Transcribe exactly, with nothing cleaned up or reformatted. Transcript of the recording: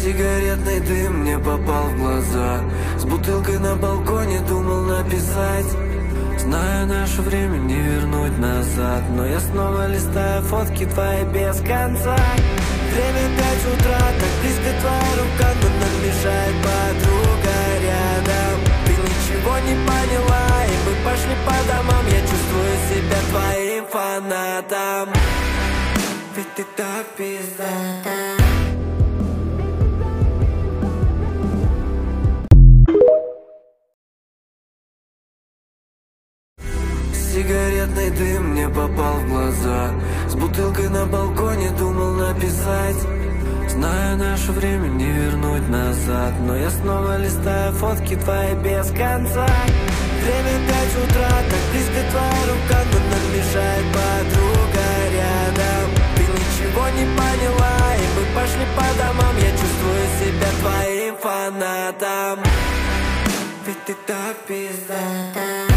Сигаретный дым мне попал в глаза. С бутылкой на балконе думал написать. Знаю, наше время не вернуть назад, но я снова листаю фотки твои без конца. Время пять утра, так близко твоя рука, но нам мешает подруга рядом. Ты ничего не поняла, и мы пошли по домам. Я чувствую себя твоим фанатом. Ведь ты так пиздата. Сигаретный дым мне попал в глаза. С бутылкой на балконе думал написать. Знаю, наше время не вернуть назад, но я снова листаю фотки твои без конца. Время пять утра, так близко твоя рука, но нам мешает подруга рядом. Ты ничего не поняла, и мы пошли по домам. Я чувствую себя твоим фанатом. Ведь ты так пиздата.